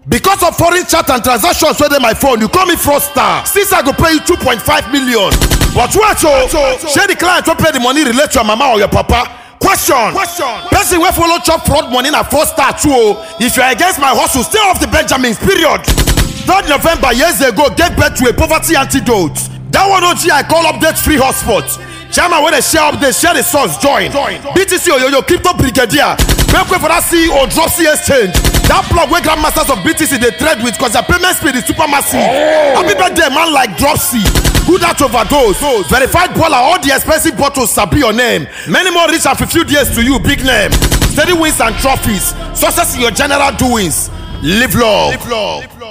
Because of foreign chat and transactions within my phone, you call me fraudster. Since I go pay you 2.5 million. But what share the client to pay the money relate to your mama or your papa? Question. Person wey follow chop fraud money na fraudster too. If you are against my hustle, stay off the Benjamins, period. 3rd November years ago gave birth to a poverty antidote. That one OG I call update free hotspot. Chairman when they share updates, share the source, join. BTC Oyoyo Crypto Brigadier. Make way for that CEO drop C exchange. That plug where grandmasters of BTC they trade with cause their payment speed is super massive. Happy birthday man like drop C. Good at overdose. Verified baller, all the expensive bottles sabi your name. Many more rich and fulfilled years to you, big name. Steady wins and trophies. Success in your general doings. Live love.